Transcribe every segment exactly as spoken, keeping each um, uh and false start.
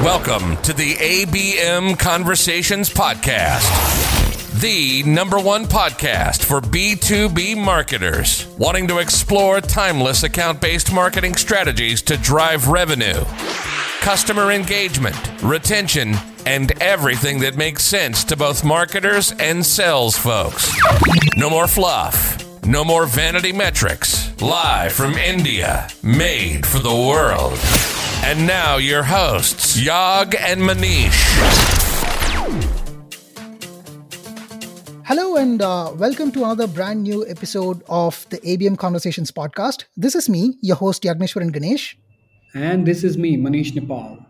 Welcome to the A B M Conversations Podcast, the number one podcast for B two B marketers wanting to explore timeless account-based marketing strategies to drive revenue, customer engagement, retention, and everything that makes sense to both marketers and sales folks. No more fluff. No more vanity metrics. Live from India. Made for the world. And now your hosts, Yag and Manish. Hello and uh, welcome to another brand new episode of the A B M Conversations podcast. This is me, your host Yagneshwaran Ganesh. And this is me, Manish Nepal.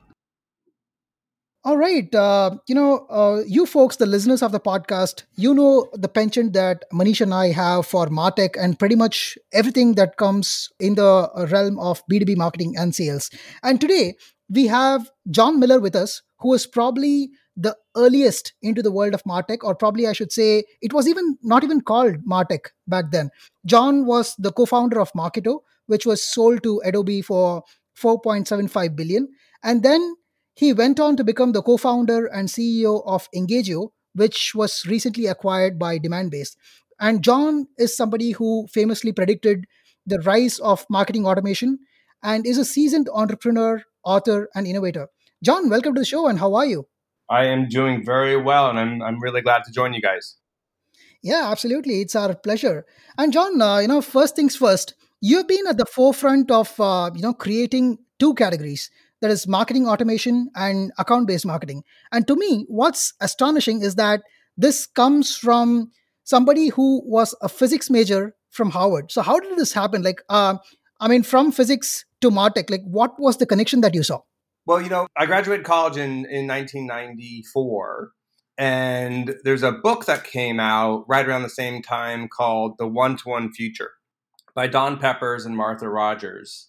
All right. Uh, you know, uh, you folks, the listeners of the podcast, you know the penchant that Manish and I have for MarTech and pretty much everything that comes in the realm of B two B marketing and sales. And today we have John Miller with us, who is probably the earliest into the world of MarTech, or probably I should say it was even not even called MarTech back then. John was the co-founder of Marketo, which was sold to Adobe for four point seven five billion. And then he went on to become the co-founder and C E O of Engagio, which was recently acquired by Demandbase. And John is somebody who famously predicted the rise of marketing automation and is a seasoned entrepreneur, author, and innovator. John, welcome to the show, and how are you? I am doing very well, and I'm I'm really glad to join you guys. Yeah, absolutely. It's our pleasure. And John, uh, you know, first things first, you've been at the forefront of, uh, you know, creating two categories. That is marketing automation and account-based marketing. And to me, what's astonishing is that this comes from somebody who was a physics major from Harvard. So how did this happen? Like, uh, I mean, from physics to MarTech, like what was the connection that you saw? Well, you know, I graduated college in, in nineteen ninety-four, and there's a book that came out right around the same time called The One-to-One Future by Don Peppers and Martha Rogers.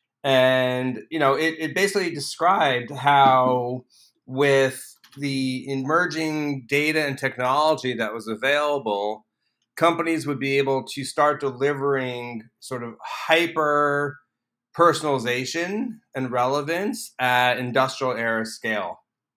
And, you know, it, it basically described how with the emerging data and technology that was available, companies would be able to start delivering sort of hyper personalization and relevance at industrial era scale.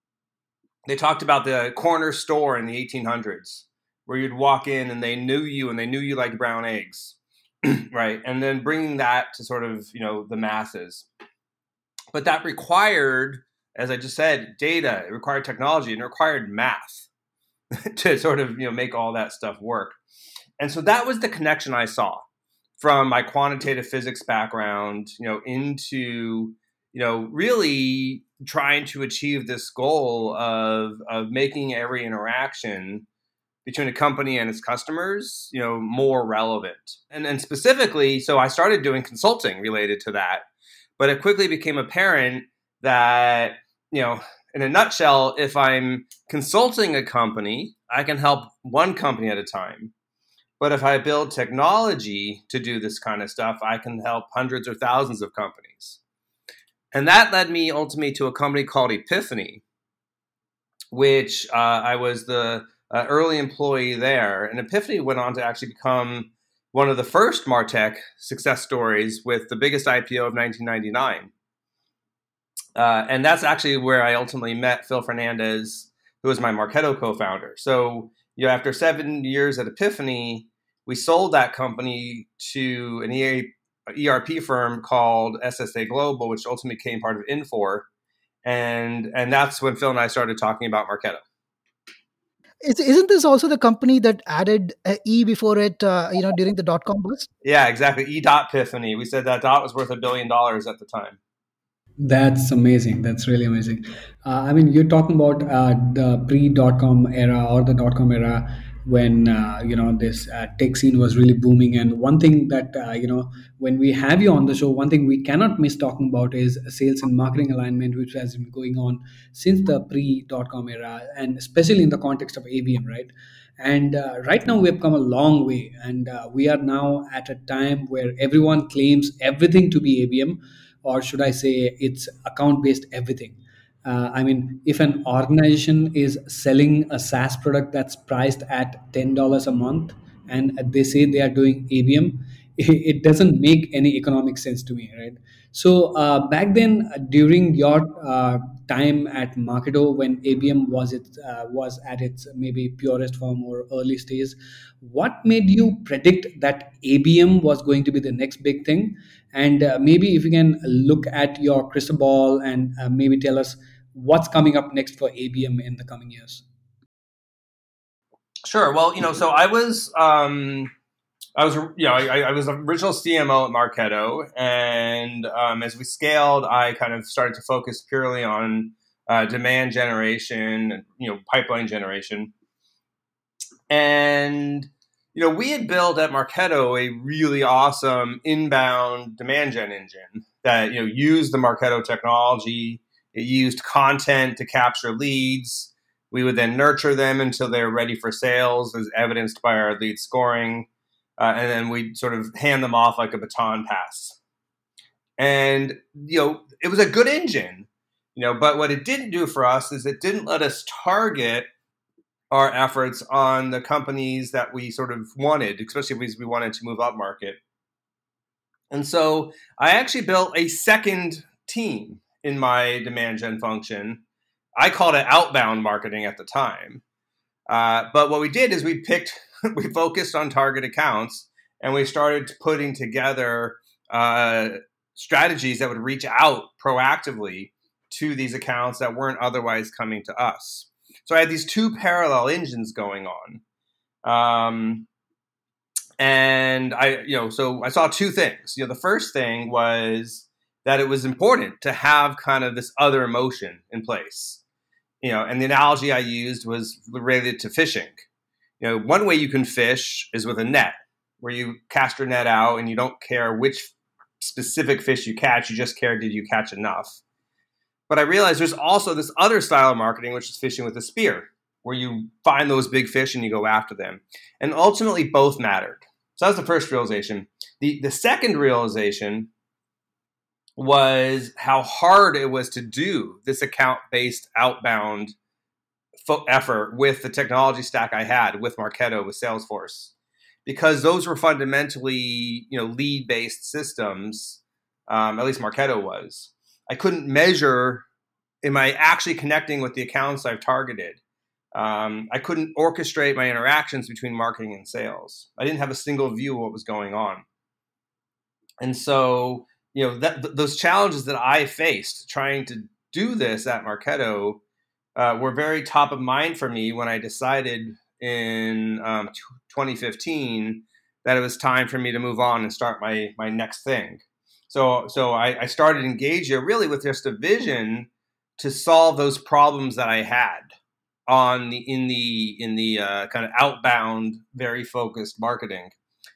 They talked about the corner store in the eighteen hundreds where you'd walk in and they knew you and they knew you like brown eggs. Right. And then bringing that to sort of, you know, the masses. But that required, as I just said, data, it required technology, and it required math to sort of, you know, make all that stuff work. And so that was the connection I saw from my quantitative physics background, you know, into, you know, really trying to achieve this goal of of making every interaction between a company and its customers, you know, more relevant. And and specifically, so I started doing consulting related to that, but it quickly became apparent that, you know, in a nutshell, if I'm consulting a company, I can help one company at a time. But if I build technology to do this kind of stuff, I can help hundreds or thousands of companies. And that led me ultimately to a company called Epiphany, which uh, I was the Uh, early employee there. And Epiphany went on to actually become one of the first MarTech success stories with the biggest I P O of nineteen ninety-nine. Uh, and that's actually where I ultimately met Phil Fernandez, who was my Marketo co-founder. So, you know, after seven years at Epiphany, we sold that company to an E R P firm called S S A Global, which ultimately became part of Infor. And, and that's when Phil and I started talking about Marketo. Isn't this also the company that added uh, E before it, uh, you know, during the dot-com bust? Yeah, exactly. E dot Epiphany. We said that dot was worth a billion dollars at the time. That's amazing. That's really amazing. Uh, I mean, you're talking about uh, the pre-dot-com era or the dot-com era when, uh, you know, this uh, tech scene was really booming. And one thing that, uh, you know, when we have you on the show, one thing we cannot miss talking about is sales and marketing alignment, which has been going on since the pre-dot-com era, and especially in the context of A B M, right? And uh, right now we have come a long way, and uh, we are now at a time where everyone claims everything to be A B M, or should I say it's account-based everything. Uh, I mean, if an organization is selling a SaaS product that's priced at ten dollars a month and they say they are doing A B M, it doesn't make any economic sense to me, right? So uh, back then, during your uh, time at Marketo when A B M was it uh, was at its maybe purest form or early stage. What made you predict that A B M was going to be the next big thing? And uh, maybe if you can look at your crystal ball and uh, maybe tell us what's coming up next for A B M in the coming years. Sure. Well, you know, so I was, um, I was, you know, I, I was original C M O at Marketo, and um, as we scaled, I kind of started to focus purely on uh, demand generation, you know, pipeline generation, and you know, we had built at Marketo a really awesome inbound demand gen engine that you know used the Marketo technology. It used content to capture leads. We would then nurture them until they were ready for sales, as evidenced by our lead scoring. Uh, and then we'd sort of hand them off like a baton pass. And, you know, it was a good engine, you know, but what it didn't do for us is it didn't let us target our efforts on the companies that we sort of wanted, especially because we wanted to move up market. And so I actually built a second team in my demand gen function. I called it outbound marketing at the time. Uh, but what we did is we picked, we focused on target accounts, and we started putting together uh, strategies that would reach out proactively to these accounts that weren't otherwise coming to us. So I had these two parallel engines going on. Um, and I, you know, so I saw two things. You know, the first thing was that it was important to have kind of this other emotion in place. You know, and the analogy I used was related to fishing. You know, one way you can fish is with a net, where you cast your net out and you don't care which specific fish you catch. You just care, did you catch enough? But I realized there's also this other style of marketing, which is fishing with a spear, where you find those big fish and you go after them. And ultimately, both mattered. So that was the first realization. The, the second realization was how hard it was to do this account-based outbound fo- effort with the technology stack I had with Marketo, with Salesforce, because those were fundamentally, you know, lead-based systems. Um, at least Marketo was. I couldn't measure, am I actually connecting with the accounts I've targeted? Um, I couldn't orchestrate my interactions between marketing and sales. I didn't have a single view of what was going on. And so, you know, that, th- those challenges that I faced trying to do this at Marketo uh, were very top of mind for me when I decided in um, twenty fifteen that it was time for me to move on and start my my next thing. So, so I, I started Engagio really with just a vision to solve those problems that I had on the in the in the uh, kind of outbound, very focused marketing.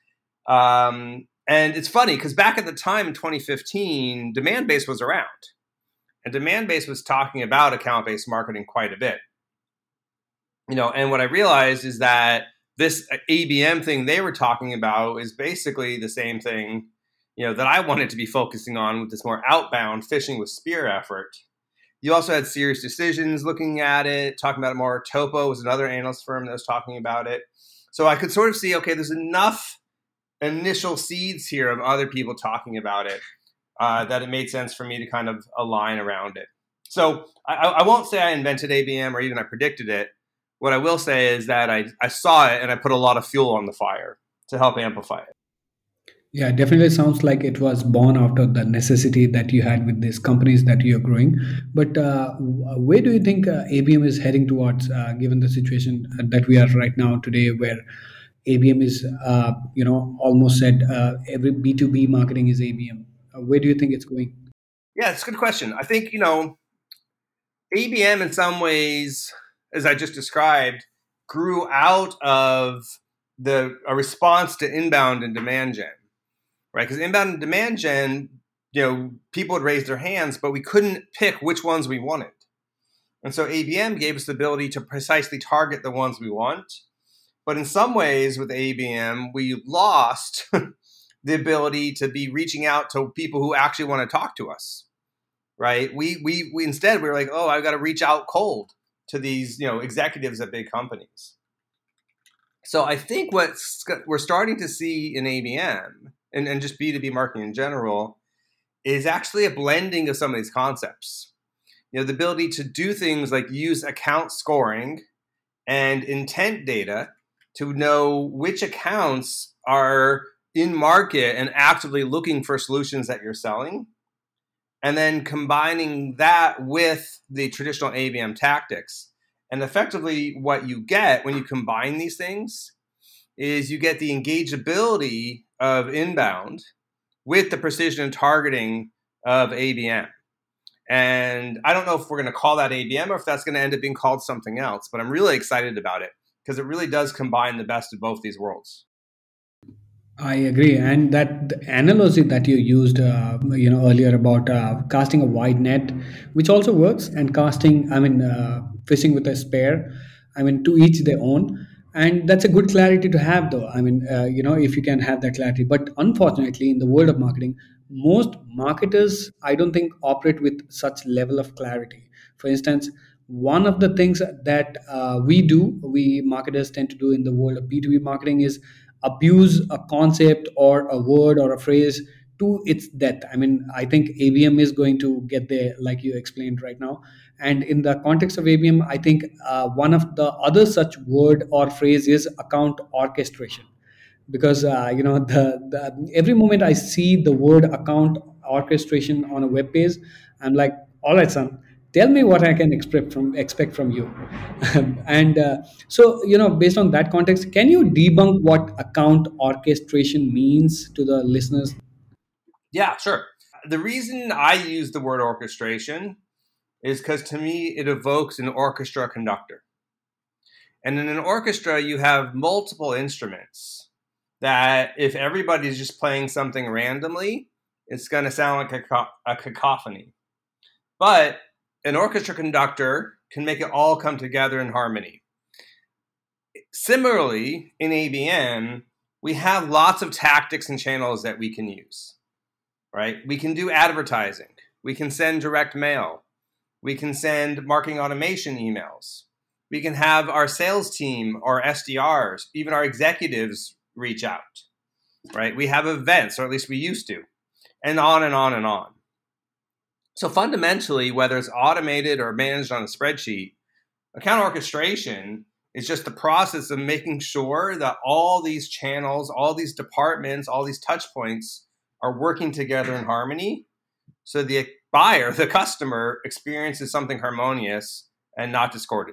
Um, And it's funny because back at the time in twenty fifteen, Demandbase was around. And Demandbase was talking about account-based marketing quite a bit. You know, and what I realized is that this A B M thing they were talking about is basically the same thing, you know, that I wanted to be focusing on with this more outbound fishing with spear effort. You also had Serious Decisions looking at it, talking about it more. Topo was another analyst firm that was talking about it. So I could sort of see, okay, there's enough initial seeds here of other people talking about it uh, that it made sense for me to kind of align around it. So I, I won't say I invented A B M or even I predicted it. What I will say is that I, I saw it and I put a lot of fuel on the fire to help amplify it. Yeah, definitely sounds like it was born out of the necessity that you had with these companies that you're growing. But uh, where do you think uh, A B M is heading towards, uh, given the situation that we are right now today, where A B M is, uh, you know, almost said uh, every B two B marketing is A B M. Uh, where do you think it's going? Yeah, it's a good question. I think, you know, A B M in some ways, as I just described, grew out of the a response to inbound and demand gen, right? Because inbound and demand gen, you know, people would raise their hands, but we couldn't pick which ones we wanted. And so A B M gave us the ability to precisely target the ones we want. But in some ways with A B M, we lost the ability to be reaching out to people who actually want to talk to us, right? We, we, we instead, we were like, oh, I've got to reach out cold to these, you know, executives at big companies. So I think what we're starting to see in A B M and, and just B two B marketing in general is actually a blending of some of these concepts. you know, the ability to do things like use account scoring and intent data to know which accounts are in market and actively looking for solutions that you're selling, and then combining that with the traditional A B M tactics. And effectively what you get when you combine these things is you get the engageability of inbound with the precision and targeting of A B M. And I don't know if we're going to call that A B M or if that's going to end up being called something else, but I'm really excited about it because it really does combine the best of both these worlds. I agree, and that the analogy that you used, uh, you know, earlier about uh, casting a wide net, which also works, and casting, I mean, uh, fishing with a spear, I mean, to each their own, and that's a good clarity to have, though. I mean, uh, you know, if you can have that clarity. But unfortunately, in the world of marketing, most marketers, I don't think, operate with such level of clarity. For instance, one of the things that uh, we do, we marketers tend to do in the world of B two B marketing is abuse a concept or a word or a phrase to its death. I mean, I think A B M is going to get there, like you explained right now. And in the context of A B M, I think uh, one of the other such word or phrase is account orchestration, because uh, you know the, the every moment I see the word account orchestration on a web page, I'm like, all right, son, tell me what I can expect from expect from you. and uh, so, you know, based on that context, can you debunk what account orchestration means to the listeners? Yeah, sure. The reason I use the word orchestration is because to me it evokes an orchestra conductor. And in an orchestra, you have multiple instruments that if everybody's just playing something randomly, it's going to sound like a, a cacophony. But an orchestra conductor can make it all come together in harmony. Similarly, in A B M, we have lots of tactics and channels that we can use, right? We can do advertising. We can send direct mail. We can send marketing automation emails. We can have our sales team, our S D Rs, even our executives reach out, right? We have events, or at least we used to, and on and on and on. So fundamentally, whether it's automated or managed on a spreadsheet, account orchestration is just the process of making sure that all these channels, all these departments, all these touch points are working together in harmony. So the buyer, the customer, experiences something harmonious and not discordant.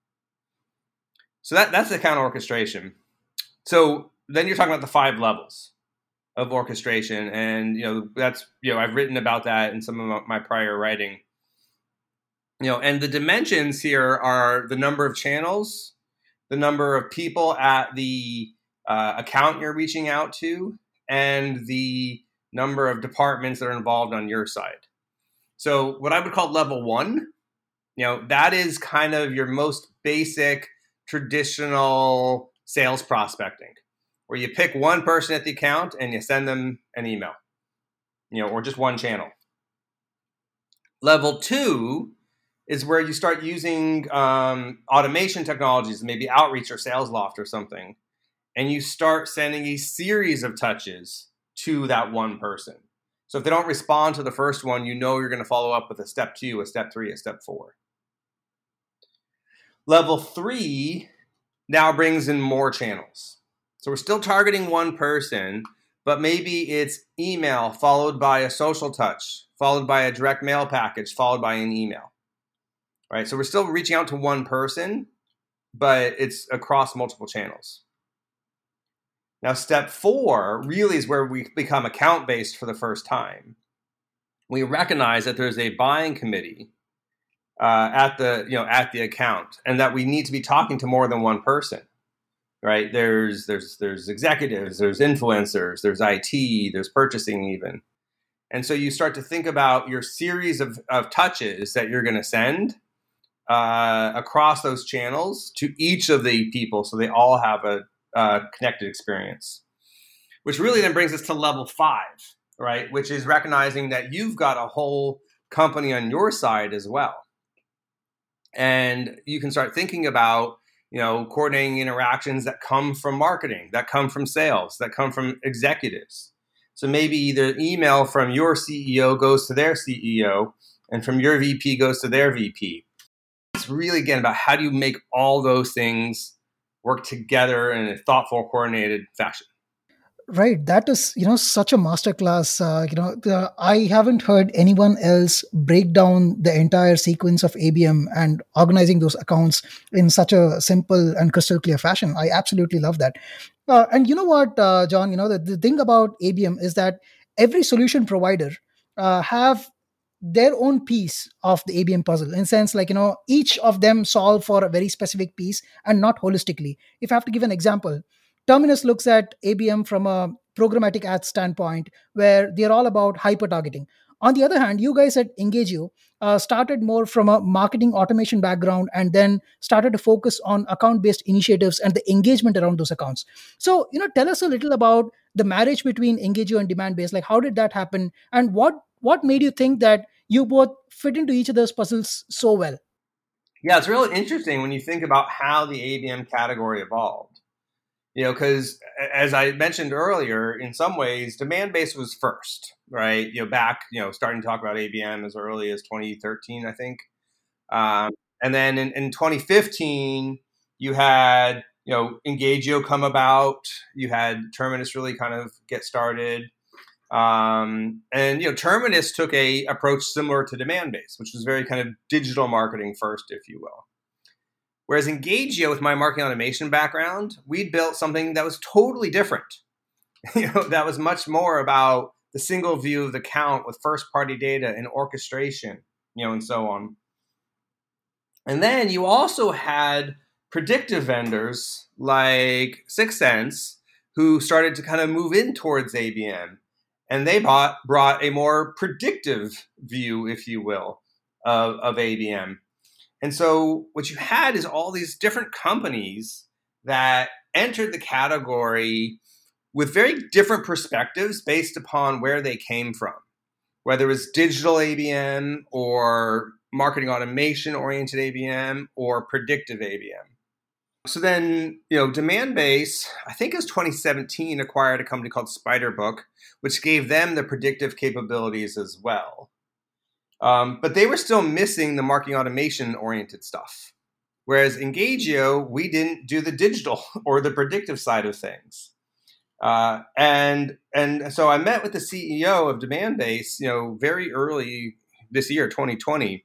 So that, that's account orchestration. So then you're talking about the five levels of orchestration. And, you know, that's, you know, I've written about that in some of my prior writing. You know, and the dimensions here are the number of channels, the number of people at the uh, account you're reaching out to, and the number of departments that are involved on your side. So what I would call level one, you know, that is kind of your most basic traditional sales prospecting, where you pick one person at the account and you send them an email, you know, or just one channel. Level two is where you start using um, automation technologies, maybe Outreach or SalesLoft or something, and you start sending a series of touches to that one person. So if they don't respond to the first one, you know you're going to follow up with a step two, a step three, a step four. Level three now brings in more channels. So we're still targeting one person, but maybe it's email followed by a social touch, followed by a direct mail package, followed by an email. Right? So we're still reaching out to one person, but it's across multiple channels. Now, step four really is where we become account-based for the first time. We recognize that there's a buying committee uh, at the, you know, at the account, and that we need to be talking to more than one person. Right? There's there's there's executives, there's influencers, there's I T, there's purchasing even. And so you start to think about your series of, of touches that you're going to send uh, across those channels to each of the people, so they all have a uh, connected experience. Which really then brings us to level five, right? Which is recognizing that you've got a whole company on your side as well. And you can start thinking about, you know, coordinating interactions that come from marketing, that come from sales, that come from executives. So maybe the email from your C E O goes to their C E O, and from your V P goes to their V P. It's really, again, about how do you make all those things work together in a thoughtful, coordinated fashion. Right. That is, you know, such a masterclass. Uh, you know, the, I haven't heard anyone else break down the entire sequence of A B M and organizing those accounts in such a simple and crystal clear fashion. I absolutely love that. Uh, and you know what, uh, John, you know, the, the thing about A B M is that every solution provider uh, have their own piece of the A B M puzzle, in sense, like, you know, each of them solve for a very specific piece and not holistically. If I have to give an example, Terminus looks at A B M from a programmatic ad standpoint, where they're all about hyper targeting. On the other hand, you guys at Engagio uh, started more from a marketing automation background and then started to focus on account based initiatives and the engagement around those accounts. So, you know, tell us a little about the marriage between Engagio and demand based. Like, how did that happen? And what what made you think that you both fit into each other's puzzles so well? Yeah, it's really interesting when you think about how the A B M category evolved. You know, because as I mentioned earlier, in some ways, demand-based was first, right? You know, back, you know, starting to talk about A B M as early as twenty thirteen, I think. Um, and then in, in twenty fifteen, you had, you know, Engagio come about. You had Terminus really kind of get started. Um, and, you know, Terminus took a approach similar to demand-based, which was very kind of digital marketing first, if you will. Whereas Engagio, with my marketing automation background, we built something that was totally different. You know, that was much more about the single view of the account with first-party data and orchestration, you know, and so on. And then you also had predictive vendors like Sixth Sense, who started to kind of move in towards A B M, and they bought, brought a more predictive view, if you will, of, of A B M. And so what you had is all these different companies that entered the category with very different perspectives based upon where they came from, whether it was digital A B M or marketing automation oriented A B M or predictive A B M. So then, you know, Demandbase, I think it was twenty seventeen, acquired a company called Spiderbook, which gave them the predictive capabilities as well. Um, but they were still missing the marketing automation-oriented stuff. Whereas Engagio, we didn't do the digital or the predictive side of things. Uh, and and so I met with the C E O of Demandbase, you know, very early this year, twenty twenty.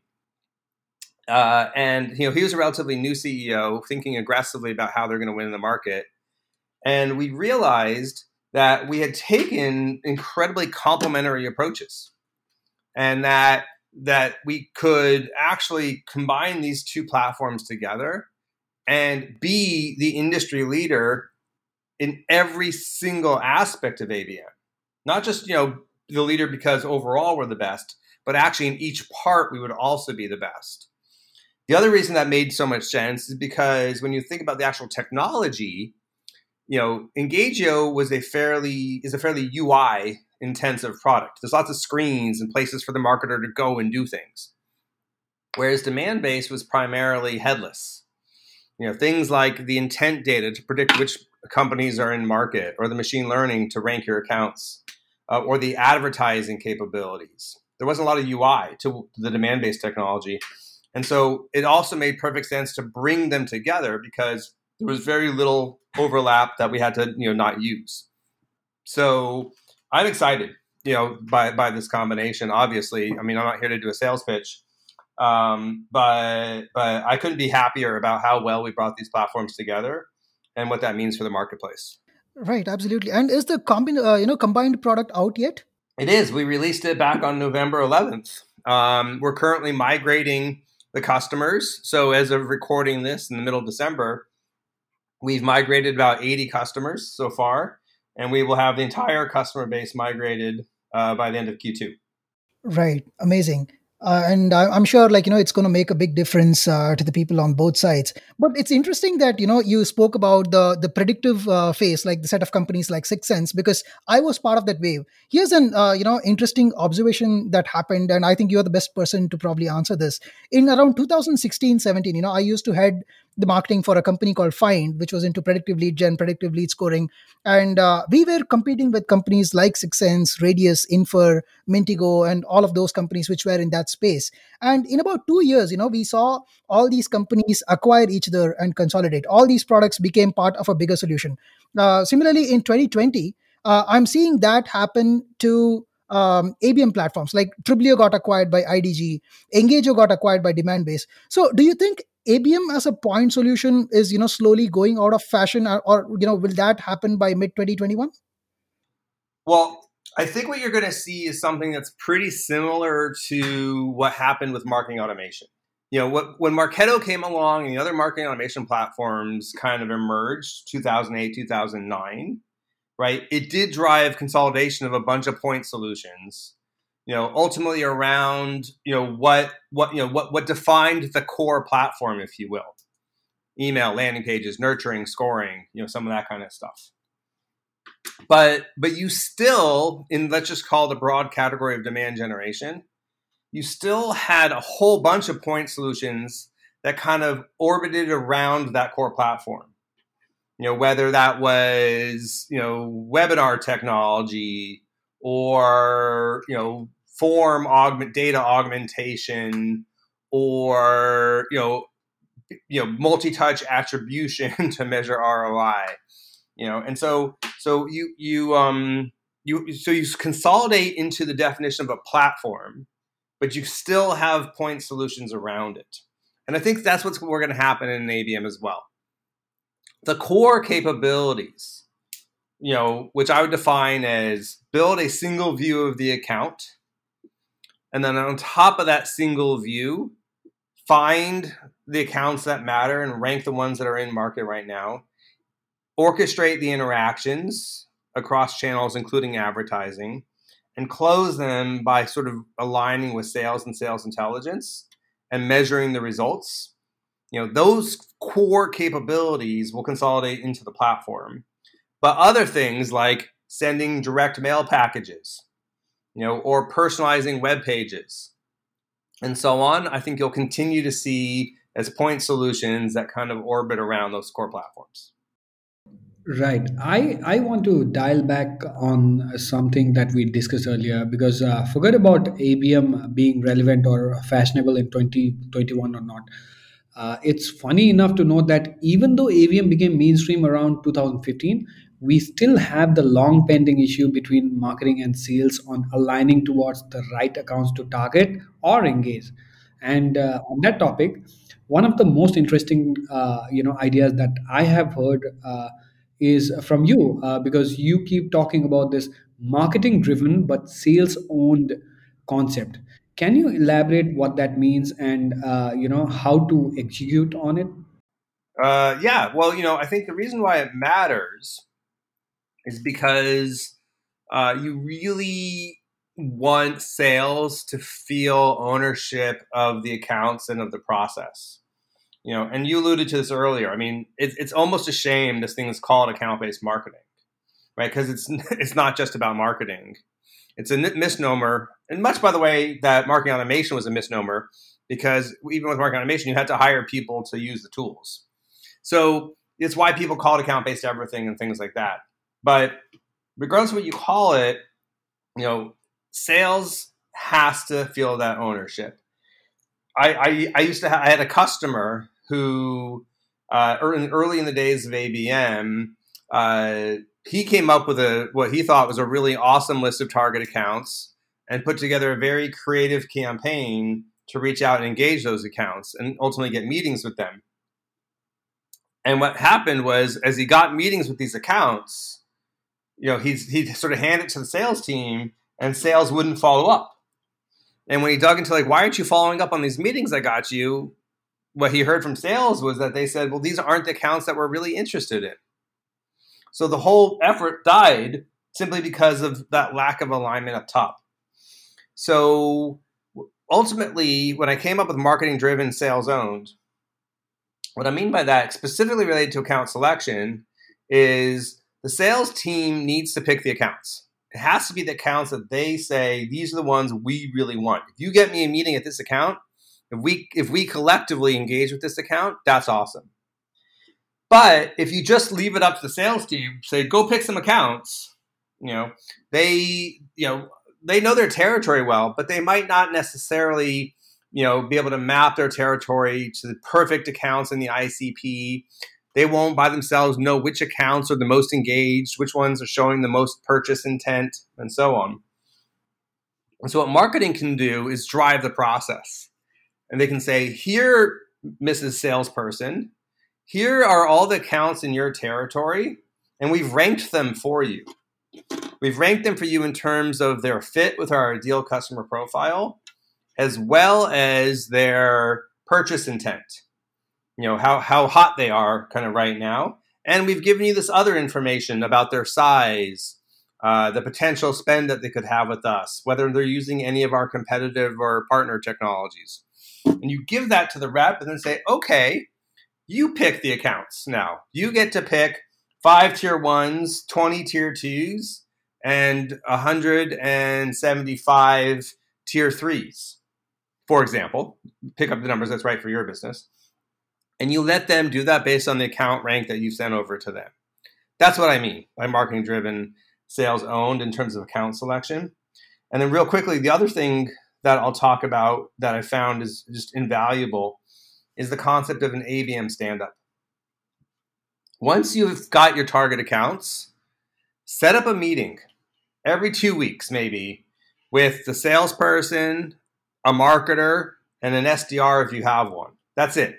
Uh, and, you know, he was a relatively new C E O, thinking aggressively about how they're going to win in the market. And we realized that we had taken incredibly complementary approaches, and that that we could actually combine these two platforms together and be the industry leader in every single aspect of A B M. Not just, you know, the leader because overall we're the best, but actually in each part we would also be the best. The other reason that made so much sense is because when you think about the actual technology, you know, Engagio was a fairly is a fairly U I intensive product. There's lots of screens and places for the marketer to go and do things. Whereas Demandbase was primarily headless. You know, things like the intent data to predict which companies are in market, or the machine learning to rank your accounts, uh, or the advertising capabilities. There wasn't a lot of U I to the Demandbase technology. And so it also made perfect sense to bring them together because there was very little overlap that we had to, you know, not use. So I'm excited, you know, by, by this combination. Obviously, I mean, I'm not here to do a sales pitch, um, but but I couldn't be happier about how well we brought these platforms together and what that means for the marketplace. Right, absolutely. And is the combined, uh, you know, combined product out yet? It is. We released it back on November eleventh. Um, we're currently migrating the customers. So as of recording this in the middle of December, we've migrated about eighty customers so far, and we will have the entire customer base migrated uh, by the end of Q two. Right. Amazing. Uh, and I, I'm sure, like, you know, it's going to make a big difference uh, to the people on both sides. But it's interesting that, you know, you spoke about the the predictive uh, phase, like the set of companies like Sixth Sense, because I was part of that wave. Here's an, uh, you know, interesting observation that happened, and I think you're the best person to probably answer this. In around two thousand sixteen, seventeen, you know, I used to head the marketing for a company called Find, which was into predictive lead gen, predictive lead scoring. And uh, we were competing with companies like SixSense, Radius, Infer, Mintigo, and all of those companies which were in that space. And in about two years, you know, we saw all these companies acquire each other and consolidate. All these products became part of a bigger solution. Uh, similarly, in twenty twenty, uh, I'm seeing that happen to um, A B M platforms like Triblio got acquired by I D G, Engagio got acquired by Demandbase. So, do you think A B M as a point solution is, you know, slowly going out of fashion, or, or you know, will that happen by mid twenty twenty-one? Well, I think what you're going to see is something that's pretty similar to what happened with marketing automation. You know, what, when Marketo came along and the other marketing automation platforms kind of emerged, two thousand eight, two thousand nine, right? It did drive consolidation of a bunch of point solutions, you know, ultimately around, you know, what, what, you know, what, what defined the core platform, if you will. Email, landing pages, nurturing, scoring, you know, some of that kind of stuff. But, but you still, in let's just call the broad category of demand generation, you still had a whole bunch of point solutions that kind of orbited around that core platform. You know, whether that was, you know, webinar technology or, you know, form augment, data augmentation, or, you know, you know, multi-touch attribution to measure R O I. You know, and so so you you um you so you consolidate into the definition of a platform, but you still have point solutions around it. And I think that's what's going to happen in A B M as well. The core capabilities, you know, which I would define as build a single view of the account, and then on top of that single view, find the accounts that matter and rank the ones that are in market right now, orchestrate the interactions across channels, including advertising, and close them by sort of aligning with sales and sales intelligence and measuring the results. You know, those core capabilities will consolidate into the platform. But other things like sending direct mail packages, you know, or personalizing web pages and so on, I think you'll continue to see as point solutions that kind of orbit around those core platforms. Right. I, I want to dial back on something that we discussed earlier, because uh, forget about A B M being relevant or fashionable in twenty twenty-one or not. Uh, it's funny enough to note that even though A B M became mainstream around two thousand fifteen, we still have the long pending issue between marketing and sales on aligning towards the right accounts to target or engage. And uh, on that topic, one of the most interesting uh, you know ideas that I have heard uh, is from you, uh, because you keep talking about this marketing driven but sales owned concept. Can you elaborate what that means and uh, you know how to execute on it? Uh, yeah, well, you know, I think the reason why it matters is because uh, you really want sales to feel ownership of the accounts and of the process. You know, and you alluded to this earlier. I mean, it, it's almost a shame this thing is called account-based marketing, right? Because it's it's not just about marketing. It's a misnomer, and much by the way that marketing automation was a misnomer, because even with marketing automation, you had to hire people to use the tools. So it's why people call it account-based everything and things like that. But regardless of what you call it, you know, sales has to feel that ownership. I, I, I used to have, I had a customer who uh, early, early in the days of A B M, uh, he came up with a what he thought was a really awesome list of target accounts and put together a very creative campaign to reach out and engage those accounts and ultimately get meetings with them. And what happened was, as he got meetings with these accounts, you know, he's he sort of handed it to the sales team, and sales wouldn't follow up. And when he dug into like, why aren't you following up on these meetings I got you? What he heard from sales was that they said, well, these aren't the accounts that we're really interested in. So the whole effort died simply because of that lack of alignment up top. So ultimately, when I came up with marketing driven, sales owned, what I mean by that, specifically related to account selection, is the sales team needs to pick the accounts. It has to be the accounts that they say, these are the ones we really want. If you get me a meeting at this account, if we if we collectively engage with this account, that's awesome. But if you just leave it up to the sales team, say, go pick some accounts, you know, they, you know, they know their territory well, but they might not necessarily, you know, be able to map their territory to the perfect accounts in the I C P. They won't by themselves know which accounts are the most engaged, which ones are showing the most purchase intent, and so on. And so what marketing can do is drive the process. And they can say, here, Missus Salesperson, here are all the accounts in your territory, and we've ranked them for you. We've ranked them for you in terms of their fit with our ideal customer profile, as well as their purchase intent. You know, how, how hot they are kind of right now. And we've given you this other information about their size, uh, the potential spend that they could have with us, whether they're using any of our competitive or partner technologies. And you give that to the rep and then say, okay, you pick the accounts now. You get to pick five tier ones, twenty tier twos, and one hundred seventy-five tier threes. For example, pick up the numbers that's right for your business. And you let them do that based on the account rank that you sent over to them. That's what I mean by marketing-driven, sales-owned in terms of account selection. And then real quickly, the other thing that I'll talk about that I found is just invaluable is the concept of an A B M stand-up. Once you've got your target accounts, set up a meeting every two weeks maybe with the salesperson, a marketer, and an S D R if you have one. That's it.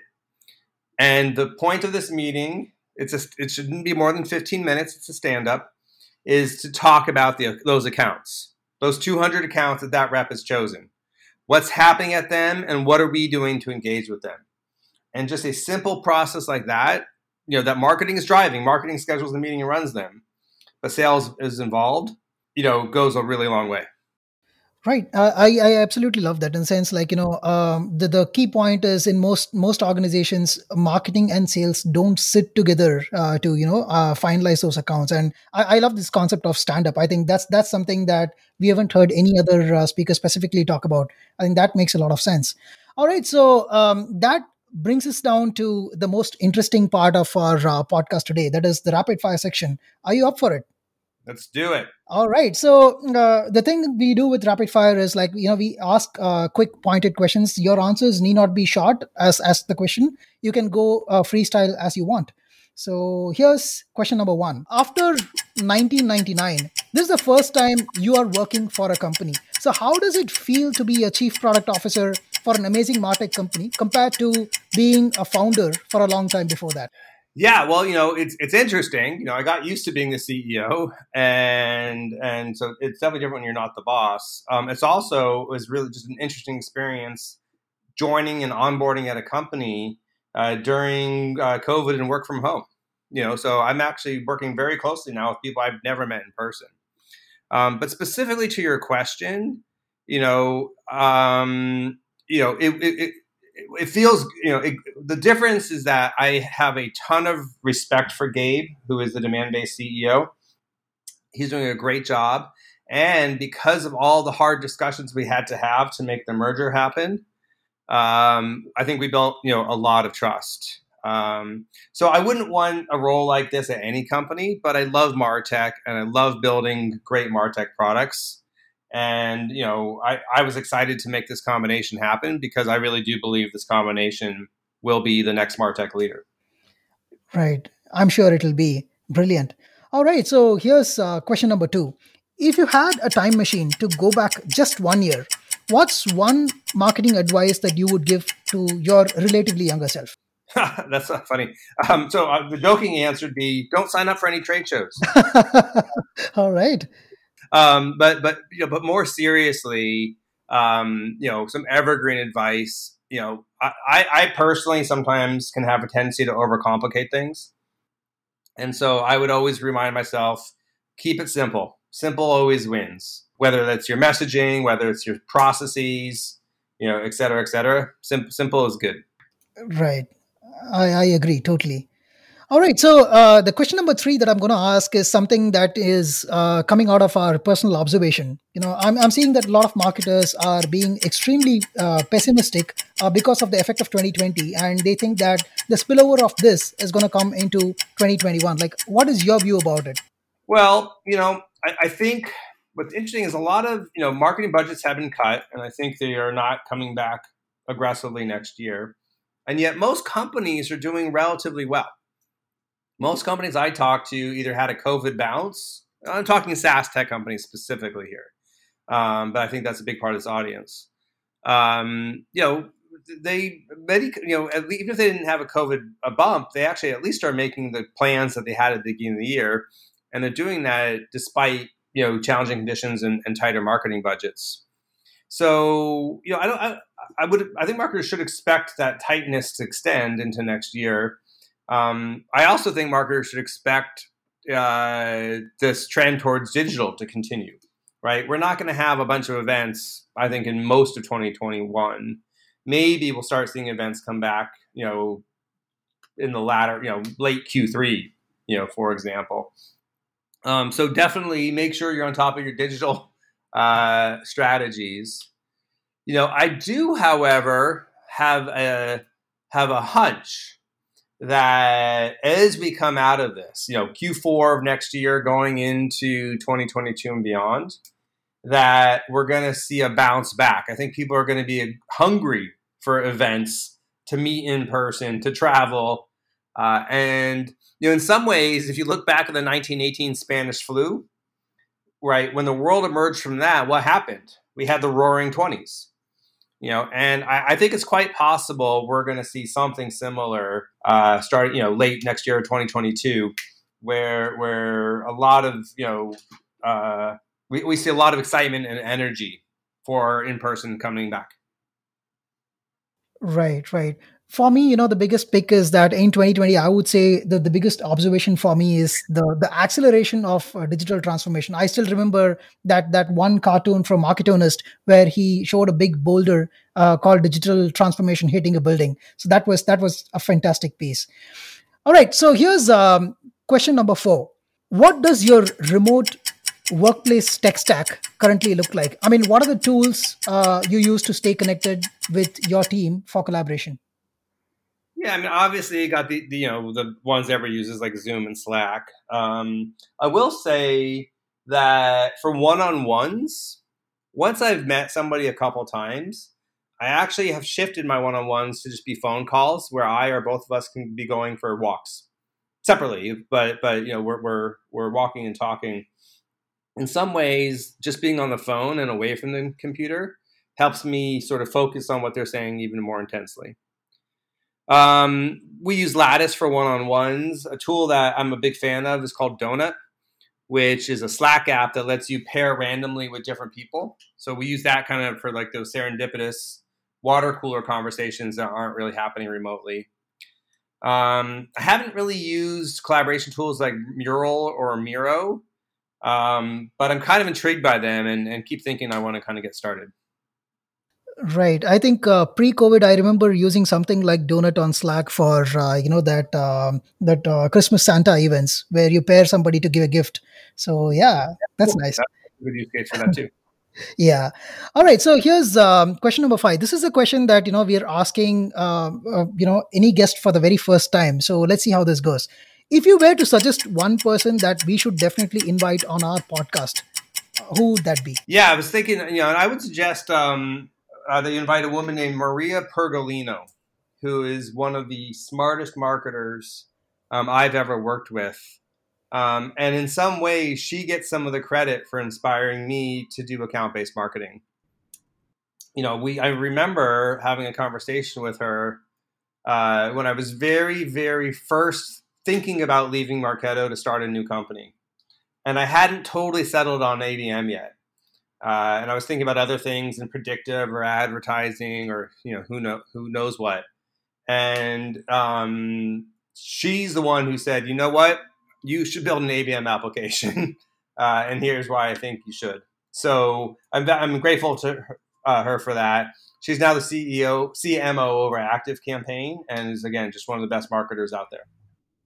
And the point of this meeting, it's a, it shouldn't be more than fifteen minutes, it's a stand-up, is to talk about the, those accounts, those two hundred accounts that that rep has chosen. What's happening at them, and what are we doing to engage with them? And just a simple process like that, you know, that marketing is driving, marketing schedules the meeting and runs them, but sales is involved, you know, goes a really long way. Right. Uh, I, I absolutely love that in the sense like, you know, um, the, the key point is in most most organizations, marketing and sales don't sit together uh, to, you know, uh, finalize those accounts. And I, I love this concept of stand-up. I think that's that's something that we haven't heard any other uh, speaker specifically talk about. I think that makes a lot of sense. All right. So um, that brings us down to the most interesting part of our uh, podcast today. That is the rapid fire section. Are you up for it? Let's do it. All right. So uh, the thing we do with rapid fire is like, you know, we ask uh, quick pointed questions. Your answers need not be short as, as the question. You can go uh, freestyle as you want. So here's question number one. After nineteen ninety-nine, this is the first time you are working for a company. So how does it feel to be a chief product officer for an amazing MarTech company compared to being a founder for a long time before that? Yeah, well, you know, it's it's interesting. You know, I got used to being the C E O, and and so it's definitely different when you're not the boss. Um, it's also it was really just an interesting experience joining and onboarding at a company uh, during uh, COVID and work from home. You know, so I'm actually working very closely now with people I've never met in person. Um, but specifically to your question, you know, um, you know, it. it, it It feels, you know, it, the difference is that I have a ton of respect for Gabe, who is the demand-based C E O. He's doing a great job. And because of all the hard discussions we had to have to make the merger happen, um, I think we built, you know, a lot of trust. Um, so I wouldn't want a role like this at any company, but I love MarTech and I love building great MarTech products. And, you know, I, I was excited to make this combination happen because I really do believe this combination will be the next MarTech leader. Right. I'm sure it'll be brilliant. All right. So here's uh, question number two. If you had a time machine to go back just one year, what's one marketing advice that you would give to your relatively younger self? That's so funny. Um, so uh, the joking answer would be, don't sign up for any trade shows. All right. Um, but but you know, but more seriously, um, you know, some evergreen advice. You know, I, I personally sometimes can have a tendency to overcomplicate things, and so I would always remind myself, keep it simple. Simple always wins. Whether that's your messaging, whether it's your processes, you know, et cetera, et cetera. Sim- simple is good. Right. I, I agree totally. All right. So uh, the question number three that I'm going to ask is something that is uh, coming out of our personal observation. You know, I'm, I'm seeing that a lot of marketers are being extremely uh, pessimistic uh, because of the effect of twenty twenty, and they think that the spillover of this is going to come into twenty twenty-one. Like, what is your view about it? Well, you know, I, I think what's interesting is a lot of, you know, marketing budgets have been cut, and I think they are not coming back aggressively next year. And yet most companies are doing relatively well. Most companies I talk to either had a COVID bounce. I'm talking SaaS tech companies specifically here, um, but I think that's a big part of this audience. Um, you know, they many, you know, at least, even if they didn't have a COVID a bump, they actually at least are making the plans that they had at the beginning of the year, and they're doing that despite, you know, challenging conditions and, and tighter marketing budgets. So, you know, I don't, I, I would, I think marketers should expect that tightness to extend into next year. Um, I also think marketers should expect uh, this trend towards digital to continue, right? We're not going to have a bunch of events, I think, in most of twenty twenty-one. Maybe we'll start seeing events come back, you know, in the latter, you know, late Q three, you know, for example. Um, so definitely make sure you're on top of your digital uh, strategies. You know, I do, however, have a have a hunch that as we come out of this, you know, Q four of next year going into twenty twenty-two and beyond, that we're going to see a bounce back. I think people are going to be hungry for events, to meet in person, to travel. Uh, and, you know, in some ways, if you look back at the nineteen eighteen Spanish flu, right, when the world emerged from that, what happened? We had the roaring twenties. You know, and I, I think it's quite possible we're going to see something similar uh, start, you know, late next year, twenty twenty-two, where where a lot of, you know, uh, we, we see a lot of excitement and energy for in-person coming back. Right, right. For me, you know, the biggest pick is that in twenty twenty, I would say that the biggest observation for me is the the acceleration of uh, digital transformation. I still remember that that one cartoon from Marketonist where he showed a big boulder uh, called "Digital Transformation Hitting a Building." So that was that was a fantastic piece. All right, so here's um, question number four. What does your remote workplace tech stack currently look like? I mean, what are the tools uh, you use to stay connected with your team for collaboration? Yeah, I mean, obviously, you got the, the you know the ones everyone uses like Zoom and Slack. Um, I will say that for one-on-ones, once I've met somebody a couple times, I actually have shifted my one-on-ones to just be phone calls where I or both of us can be going for walks separately, but but you know we're we're we're walking and talking. In some ways, just being on the phone and away from the computer helps me sort of focus on what they're saying even more intensely. Um, we use Lattice for one-on-ones. A tool that I'm a big fan of is called Donut, which is a Slack app that lets you pair randomly with different people. So we use that kind of for like those serendipitous water cooler conversations that aren't really happening remotely. Um, I haven't really used collaboration tools like Mural or Miro, um, but I'm kind of intrigued by them and, and keep thinking I want to kind of get started. Right. I think uh, pre-COVID, I remember using something like Donut on Slack for uh, you know that um that uh, Christmas Santa events where you pair somebody to give a gift. So yeah, that's nice. That's a good use case for that too. Yeah. All right. So here's um, question number five. This is a question that you know we are asking uh, uh, you know any guest for the very first time. So let's see how this goes. If you were to suggest one person that we should definitely invite on our podcast, who would that be? Yeah, I was thinking, you know, and I would suggest um, uh, they invite a woman named Maria Pergolino, who is one of the smartest marketers um, I've ever worked with. Um, and in some ways, she gets some of the credit for inspiring me to do account-based marketing. You know, we I remember having a conversation with her uh, when I was very, very first thinking about leaving Marketo to start a new company. And I hadn't totally settled on A B M yet. Uh, and I was thinking about other things in predictive or advertising or, you know, who know, who knows what. And um, she's the one who said, you know what, you should build an A B M application. uh, and here's why I think you should. So I'm, I'm grateful to her, uh, her for that. She's now the C E O, C M O over Active Campaign, and is, again, just one of the best marketers out there.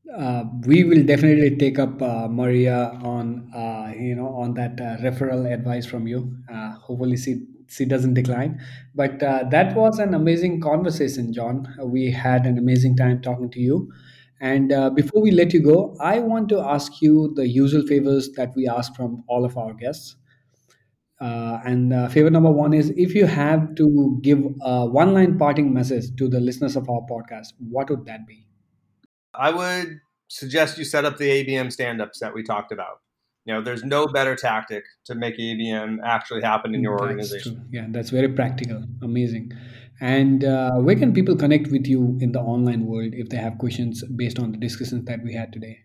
Uh, we will definitely take up uh, Maria on uh, you know on that uh, referral advice from you. Uh, hopefully, she she doesn't decline. But uh, that was an amazing conversation, John. We had an amazing time talking to you. And uh, before we let you go, I want to ask you the usual favors that we ask from all of our guests. Uh, and uh, favor number one is, if you have to give a one line parting message to the listeners of our podcast, what would that be? I would suggest you set up the A B M stand-ups that we talked about. You know, there's no better tactic to make A B M actually happen in your That's organization. true. Yeah, that's very practical. Amazing. And uh, where can people connect with you in the online world if they have questions based on the discussions that we had today?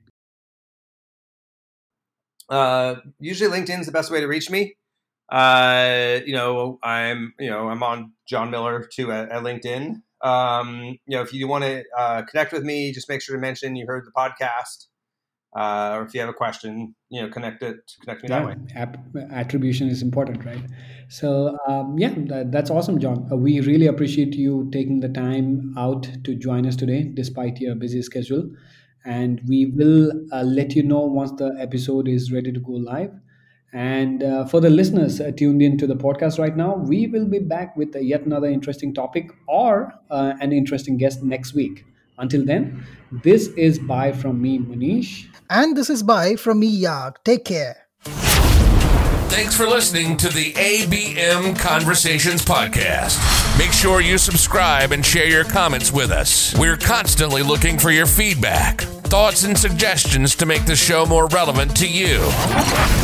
Uh, usually LinkedIn is the best way to reach me. Uh, you know, I'm, you know, I'm on John Miller too at, at LinkedIn. Um, you know, if you want to uh, connect with me, just make sure to mention you heard the podcast. Uh, or if you have a question, you know, connect it, connect me Yeah, that way. app- attribution is important, right? So, um, yeah, that, that's awesome, John. Uh, we really appreciate you taking the time out to join us today, despite your busy schedule. And we will uh, let you know once the episode is ready to go live. And uh, for the listeners uh, tuned into the podcast right now, we will be back with a yet another interesting topic or uh, an interesting guest next week. Until then, this is bye from me, Manish. And this is bye from me, Yag. Take care. Thanks for listening to the A B M Conversations podcast. Make sure you subscribe and share your comments with us. We're constantly looking for your feedback, thoughts, and suggestions to make the show more relevant to you.